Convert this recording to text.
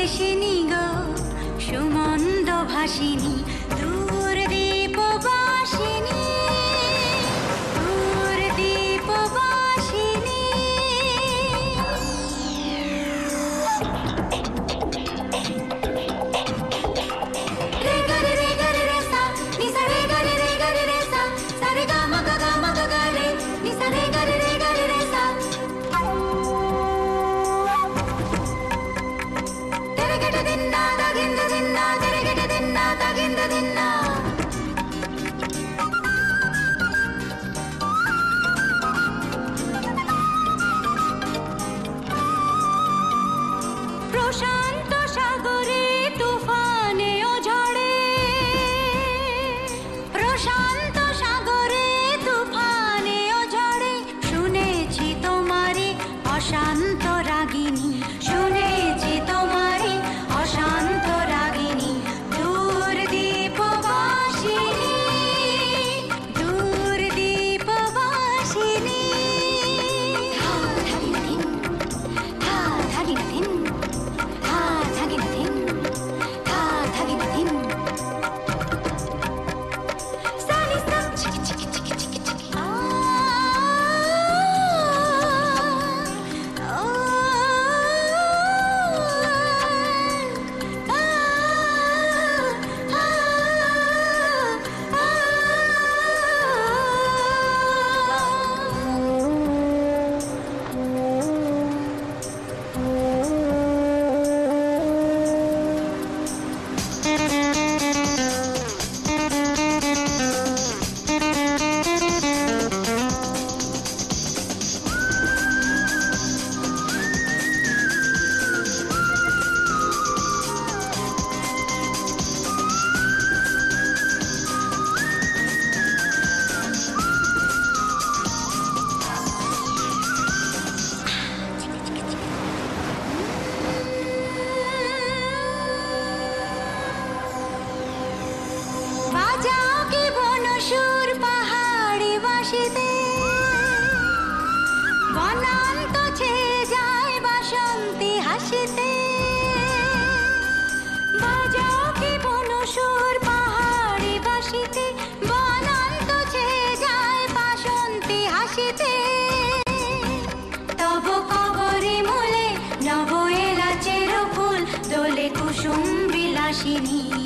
আসেনি গো সুমন্দ ভাসিনী দূর দীপবাসিনী দূর দীপবাসিনী রে গরে রে গরে রে সা নি সা রে গরে রে সা সা রে গা মা গা রে নি সা রে গরে রে সা tere gete dinna da ginda dinna tere gete dinna da ginda dinna প্রশান্ত সাগরে তুফানে ও ঝড়ে প্রশান্ত সাগরে তুফানে ও ঝড়ে শুনেছি তোমারে অশান্ত রাগিনী শুনেছি তোমারে অশান্ত রাগিনী দূর দীপবাসিনী দূর দীপবাসিনী ধা ধাগিনা ধিন ধা ধাগিনা ধিন ধা ধাগিনা ধিন ধা ধাগিনা ধিন সানি সা চিকি চিকি চিকি চিকি চিকি আ বাজাও কি বনসুর পাহাড়ি বাঁশিতে বনান্ত ছেয়ে যায় বাসন্তী হাসিতে বাজাও কি বনসুর পাহাড়ি বাঁশিতে বনান্ত ছেয়ে যায় বাসন্তী হাসিতে তব কবরে মূলে নব এলাচের ফুল দোলে কুসুম বিলাসিনী